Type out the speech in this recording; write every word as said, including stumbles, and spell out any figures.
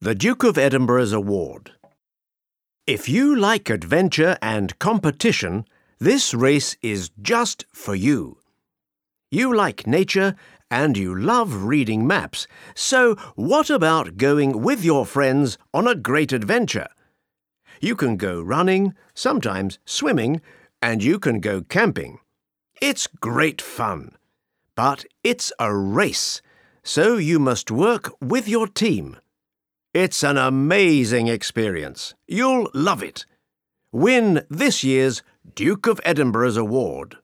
The Duke of Edinburgh's Award. If you like adventure and competition, this race is just for you. You like nature and you love reading maps, so what about going with your friends on a great adventure? You can go running, sometimes swimming, and you can go camping. It's great fun. But it's a race, so you must work with your team. It's an amazing experience. You'll love it. Win this year's Duke of Edinburgh's Award.